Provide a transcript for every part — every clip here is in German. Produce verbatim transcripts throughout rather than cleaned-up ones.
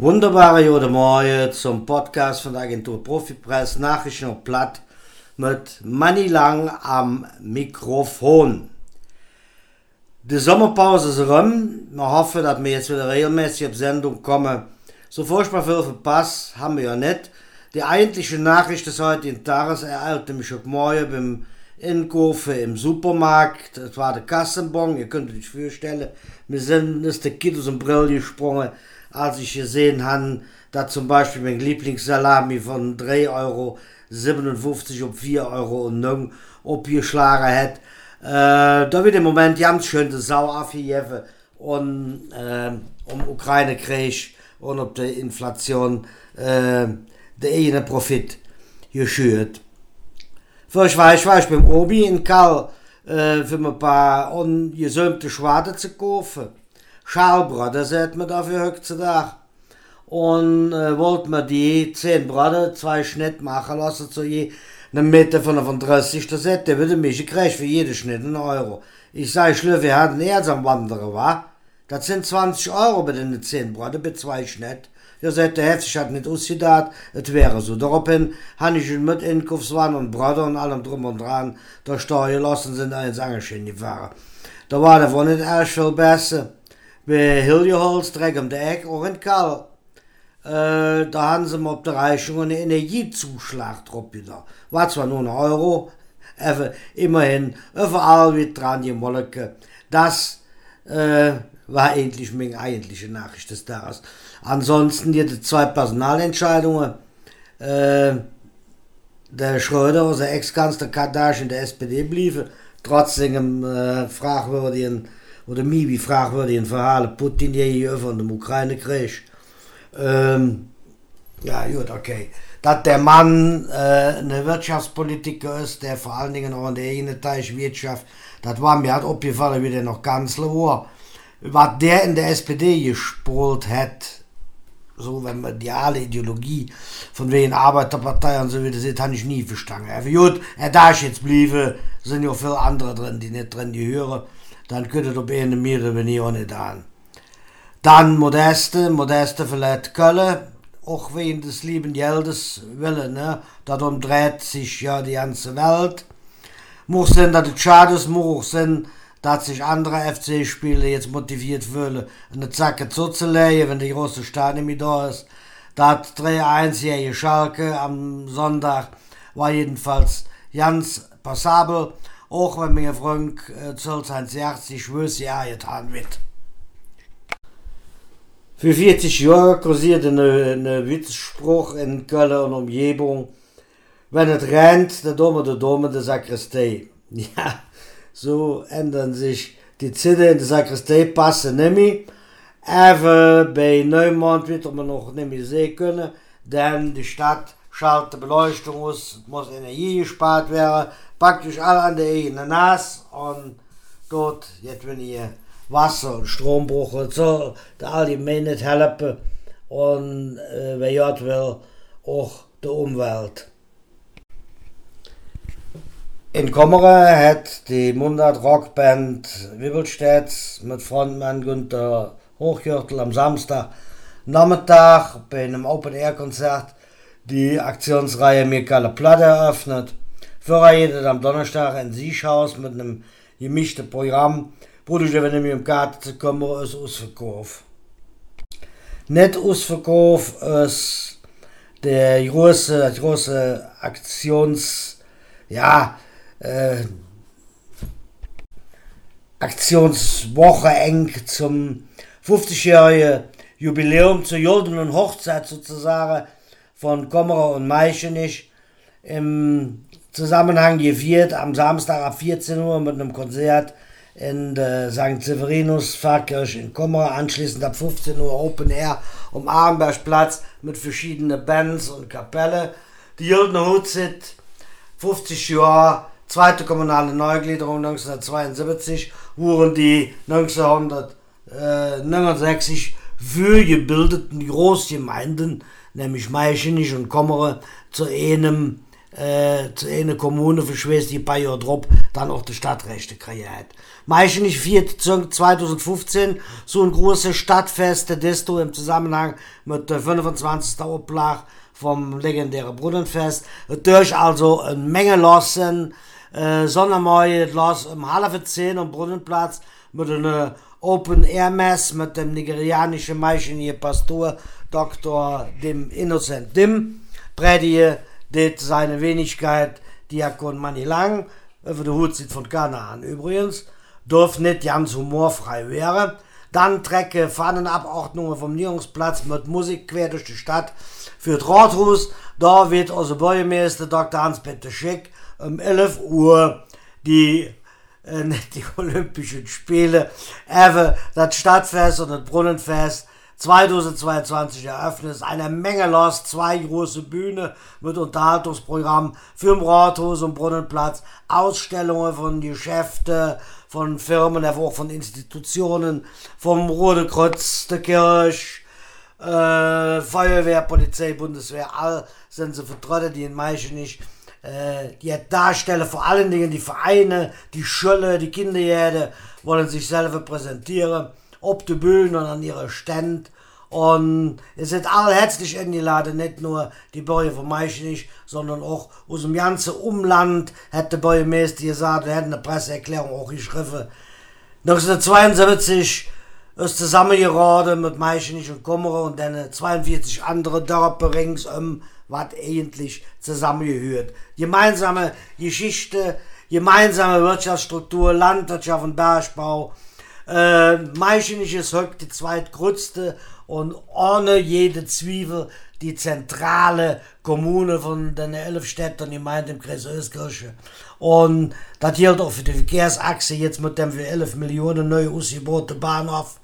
Wunderbare Gute Morgen zum Podcast von der Agentur Profipress, Nachrichten auf Platt mit Manni Lang am Mikrofon. Die Sommerpause ist rum. Wir hoffen, dass wir jetzt wieder regelmäßig auf Sendung kommen. So furchtbar viel verpasst haben wir ja nicht. Die eigentliche Nachricht des heutigen Tages ereilte mich heute Morgen beim Einkaufen im Supermarkt. Das war der Kassenbon. Ihr könnt euch vorstellen, wir sind ist der Kind aus dem Brill gesprungen, als ich gesehen habe, dass zum Beispiel mein Lieblingssalami von drei Euro siebenundfünfzig auf vier Euro und neun abgeschlagen hat. Äh, da wird im Moment ganz schön die Sau aufgegeben und äh, um Ukraine-Krieg und ob die Inflation äh, der eigene Profit geschürt. Für ich war ich, war ich beim Obi in Karl äh, für ein paar ungesöhnte Schwarte zu kaufen. Schalbrot, das hat man dafür heutzutage. Und äh, wollte man die zehn Brote, zwei Schnitt machen lassen, zu je eine Mitte von fünfunddreißig, das hätte würde mich gekriegt für jeden Schnitt einen Euro. Ich sage, Schlö, wir hatten Erz am Wandern, wa? Das sind zwanzig Euro bei den zehn Brote, bei zwei Schnitt. Ja, seit der Hälfte hat nicht ausgedacht, es wäre so. Daraufhin habe ich mit Einkaufswagen und Brote und allem drum und dran, da Steuer gelassen sind, ins Angeschehen gefahren. Da war der wohl nicht erst viel besser. Bei Hiljeholz, direkt um die Ecke, auch in Karl. Äh, da haben sie mir auf der Rechnung einen Energiezuschlag drauf wieder. War zwar nur ein Euro, aber immerhin, überall wird dran gemolken. Das äh, war eigentlich meine eigentliche Nachricht des Tages. Ansonsten die zwei Personalentscheidungen. Äh, der Schröder, unser Ex-Kanzler, kann da in der S P D bleiben, trotz dem äh, fragwürdigen oder Mibi fragwürdigen Verhalten Putin gegenüber und dem Ukraine-Krieg. Ähm, ja, gut, okay. Dass der Mann äh, ein Wirtschaftspolitiker ist, der vor allen Dingen auch in der eigenen Wirtschaft, das war mir halt aufgefallen, wie der noch Kanzler war. Was der in der S P D gesprochen hat, so wenn man die alle Ideologie von wegen Arbeiterpartei und so wie das sieht, habe ich nie verstanden. Aber gut, er darf jetzt bleiben, sind ja viele andere drin, die nicht drin gehören. Dann könnte doch eine mehr, wenn ich auch nicht an. Dann Modeste, Modeste verlässt Köln, auch wegen des lieben Geldes willen, ne? Darum dreht sich ja die ganze Welt. Muss sein, dass es schade ist, muss sein, dass sich andere F C-Spieler jetzt motiviert fühlen, eine Zacke zuzulegen, wenn die große Stadion mit da ist. Das drei eins-jährige Schalke am Sonntag war jedenfalls ganz passabel, auch wenn mein Freund äh, zwölfhundertsechzig schwörs ja getan wird. Für vierzig Jahre kursiert ein ne Witzspruch in Köln und Umgebung: Wenn es rennt, der Dome, der Dome, der Sakristei. Ja, so ändern sich die Zeiten in der Sakristei, passen nicht mehr. Aber bei Neumond wird man noch nicht mehr sehen können, denn die Stadt schaltet Beleuchtung aus, muss Energie gespart werden, praktisch alle an der eigenen Nase und dort, jetzt wenn ihr Wasser und Strombruch und so, da all die Menschen nicht helfen und äh, wer jagt will, auch die Umwelt. In Kommere hat die Mundart-Rockband Wibbelstädts mit Frontmann Günther Hochgürtel am Samstag Nachmittag bei einem Open-Air-Konzert die Aktionsreihe Mir keine Platte eröffnet. Vorher am Donnerstag ein Siechhaus mit einem gemischten Programm. Bruder, wenn ich mir im Garten zu kommen, ist Ausverkauf. Nicht Ausverkauf ist der große, große Aktions, ja, äh, Aktionswoche eng zum fünfzigjährigen Jubiläum zur goldenen Hochzeit sozusagen von Kommere und Meichenich im Zusammenhang gefeiert am Samstag ab vierzehn Uhr mit einem Konzert in der Sankt Severinus Pfarrkirche in Kommere, anschließend ab fünfzehn Uhr Open Air um Arenbergplatz mit verschiedenen Bands und Kapelle. Die Goldene Hochzeit, fünfzig Jahre, zweite kommunale Neugliederung neunzehnhundertzweiundsiebzig, wurden die neunzehnhundertneunundsechzig für gebildeten Großgemeinden, nämlich Meichenich und Kommere, zu einem äh, zu einer Kommune für Schwester, die ein paar Jahre drauf dann auch die Stadtrechte kreiert. Meistens wird zwanzig fünfzehn so ein großes Stadtfest der Disto im Zusammenhang mit der fünfundzwanzigsten Auflage vom legendären Brunnenfest. Durch also eine Menge lassen, äh, Sondermorgen los um halb zehn am Brunnenplatz mit einer Open-Air-Mess mit dem nigerianischen Meischenier Pastor Doktor dem Innocent Dim, Predie, det seine Wenigkeit Diakon Manilang, über den Hut sieht von Kanaan übrigens, darf nicht ganz humorfrei werden. Dann trecke Fahnenabordnungen vom Nierungsplatz mit Musik quer durch die Stadt für das Rathaus. Da wird unser Bürgermeister Doktor Hans-Peter Schick um elf Uhr die, äh, nicht die Olympischen Spiele, aber das Stadtfest und das Brunnenfest zweitausendzweiundzwanzig eröffnet. Eine Menge los, zwei große Bühnen mit Unterhaltungsprogramm für den Rathaus und Brunnenplatz, Ausstellungen von Geschäften, von Firmen, aber auch von Institutionen, vom Rote Kreuz, der Kirche, äh, Feuerwehr, Polizei, Bundeswehr, all sind sie vertreten, die in Meichen nicht, äh, die darstellen, vor allen Dingen die Vereine, die Schule, die Kinderjährde wollen sich selber präsentieren, ob die Bühnen und an ihrer Stand. Und es sind alle herzlich eingeladen, nicht nur die Bürger von Meischenich, sondern auch aus dem ganzen Umland, hat der Bürgermeister gesagt, er hat eine Presseerklärung auch geschrieben. neunzehnhundertzweiundsiebzig ist zusammengeraten mit Meischenich und Kummere und dann zweiundvierzig andere Dörfer ringsum, was eigentlich zusammengehört. Gemeinsame Geschichte, gemeinsame Wirtschaftsstruktur, Landwirtschaft und Bergbau. Äh, Meischenich ist heute die zweitgrößte und ohne jede Zwiebel die zentrale Kommune von den elf Städten gemeint im Kreis Euskirchen. Und das gilt auch für die Verkehrsachse, jetzt mit dem für elf Millionen neu ausgebauten Bahnhof.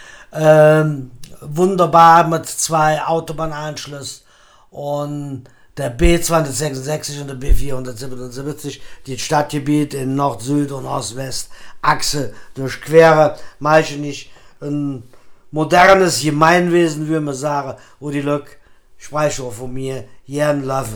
Ähm, wunderbar mit zwei Autobahnanschlüssen und der B zweihundertsechsundsechzig und der B vierhundertsiebenundsiebzig, die Stadtgebiet in Nord, Süd und Ost-West Achse durchqueren. Meischenich ein modernes Gemeinwesen, würde man sagen, wo die Leute, spreche von mir, gern love.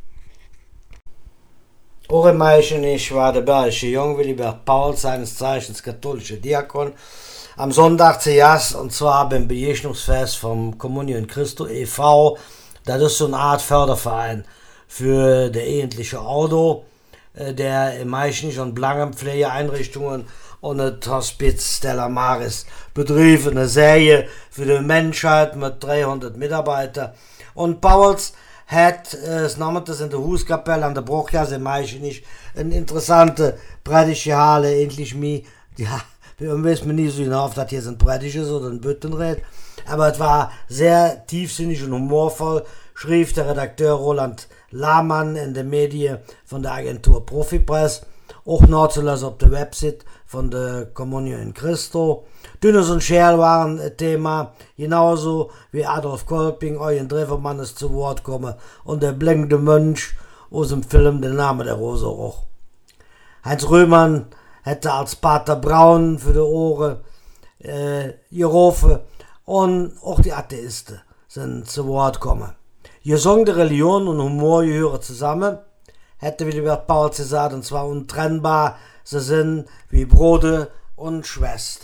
Auch in Meischenich war der bergische Jung Willibert Paul, seines Zeichens katholischer Diakon, am Sonntag zu Gast, und zwar beim Begegnungsfest vom Communion Christo e V. Das ist so eine Art Förderverein für der ehentliche Auto, der in Meischenich und Blangem Pflegeeinrichtungen und das Hospiz Stella Maris betrieb, eine Serie für die Menschheit mit dreihundert Mitarbeitern. Und Pauls hat, es namens das in der Hauskapelle an der Bruchgasse in Meischenich, eine interessante Predigte Halle, endlich mir, ja, wir wissen nicht so genau, ob das hier ein Predigt ist oder ein Büttenred, aber es war sehr tiefsinnig und humorvoll, schrieb der Redakteur Roland Lahmann in den Medien von der Agentur Profipress, auch nachzulesen auf der Website von der Communion in Christo. Dünnes und Scherl waren ein Thema, genauso wie Adolf Kolping, Eugen Drevermann ist zu Wort gekommen und der blinkende Mönch aus dem Film Der Name der Rose auch. Heinz Röhmann hätte als Pater Braun für die Ohren äh, gerufen und auch die Atheisten sind zu Wort gekommen. Gesang der Religion und Humor gehören zusammen, hätte Willibert Paul gesagt, und zwar untrennbar, sie sind wie Bruder und Schwester.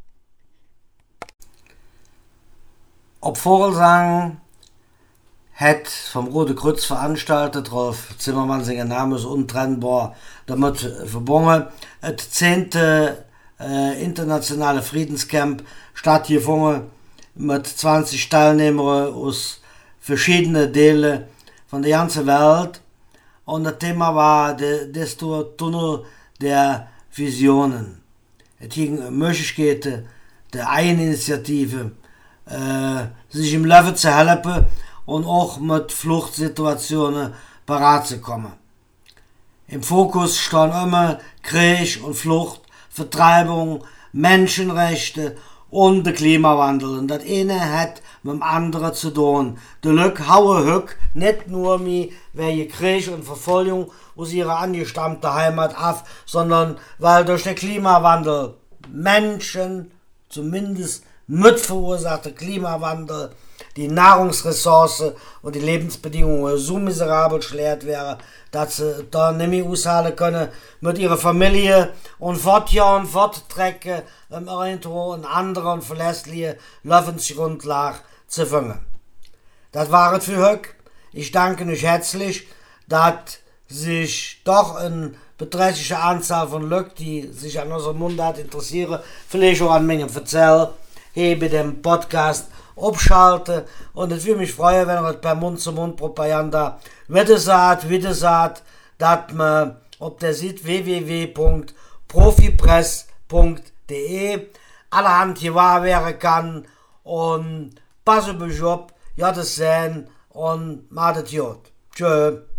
Ob Vogelsang hat vom Rote Kreuz veranstaltet, Rolf Zimmermann, sein Name ist untrennbar damit verbunden, das zehnte äh, internationale Friedenscamp stattgefunden mit zwanzig Teilnehmern aus verschiedenen Teilen von der ganzen Welt. Und das Thema war der Tunnel der Visionen. Es ging um Möglichkeiten der Eigeninitiative, äh, sich im Leben zu helfen und auch mit Fluchtsituationen parat zu kommen. Im Fokus stand immer Krieg und Flucht, Vertreibung, Menschenrechte und der Klimawandel. Und das eine hat mit dem anderen zu tun. Der Lück haue Hück nicht nur mit wegen Krieg und Verfolgung aus ihrer angestammten Heimat ab, sondern weil durch den Klimawandel Menschen, zumindest mitverursachte Klimawandel, die Nahrungsressourcen und die Lebensbedingungen so miserabel schlecht wären, dass sie da nicht mehr aushalten können, mit ihrer Familie und fortjahren und forttrecken, um irgendwo eine andere und verlässliche Lebensgrundlage zu finden. Das war es für heute. Ich danke euch herzlich, dass sich doch eine beträchtliche Anzahl von Leuten, die sich an unserem Mundart interessieren, vielleicht auch an Mengen erzählen, hier bei dem Podcast abschalten. Und es würde mich freuen, wenn ihr es per Mund-zu-Mund-Propaganda wieder sagt, wieder sagt, dass man auf der Seite w w w punkt profipress punkt de allerhand gewahr werden kann. Und pass auf euch auf, ja das sein und macht es gut. Tschö.